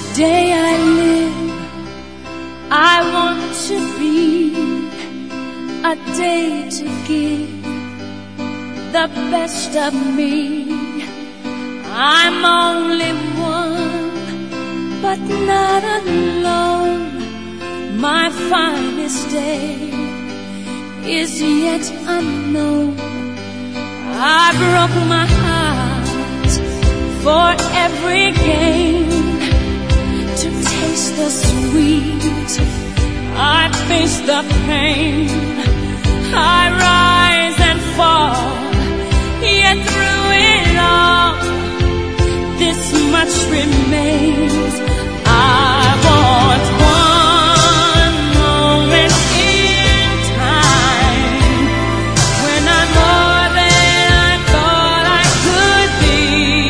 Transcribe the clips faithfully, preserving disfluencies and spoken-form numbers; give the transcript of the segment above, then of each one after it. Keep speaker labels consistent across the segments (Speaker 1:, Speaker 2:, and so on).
Speaker 1: day I live, I want to be a day to give the best of me. I'm only one, but not alone. My finest day is yet unknown. I broke my heart for every gain, to taste the sweet, I face the pain. I rise and fall, yet through it all, this much remains. I want one moment in time when I'm more than I thought I could be,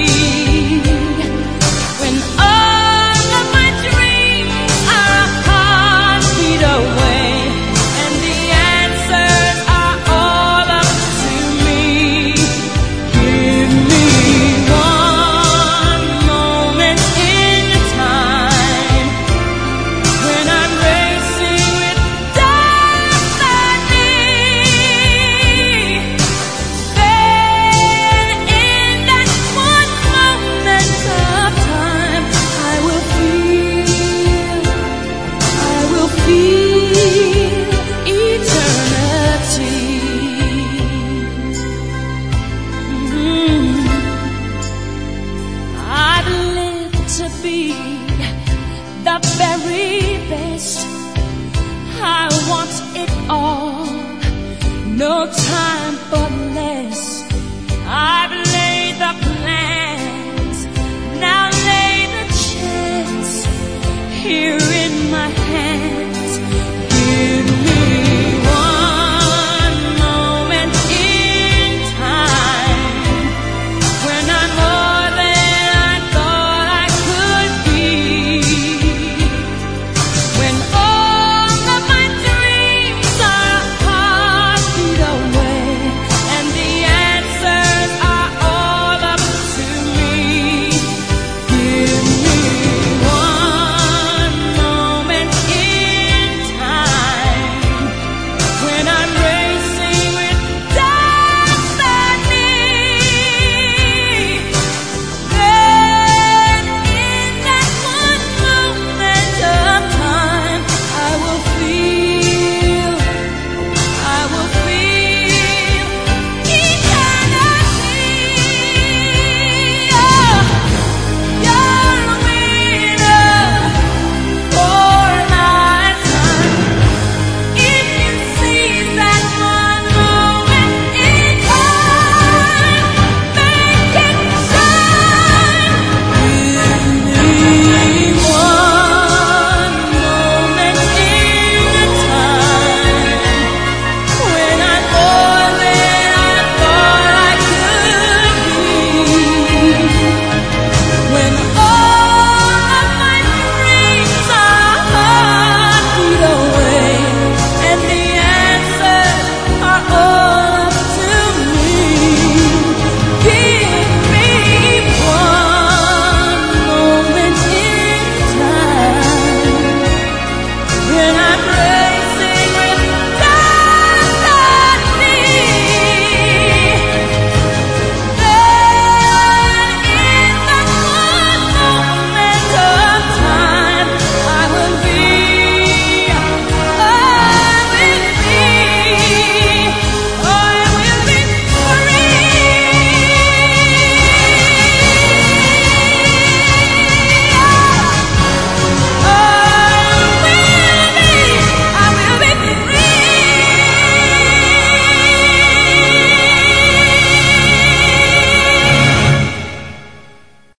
Speaker 1: when all of my dreams are a heartbeat away, and the answers are all up to me. Give me one moment in time when I'm racing with destiny. Then in that one moment of time, I will feel, I will feel eternity. Mm. I've lived to be the very best. I want it all, no time for less. I've laid the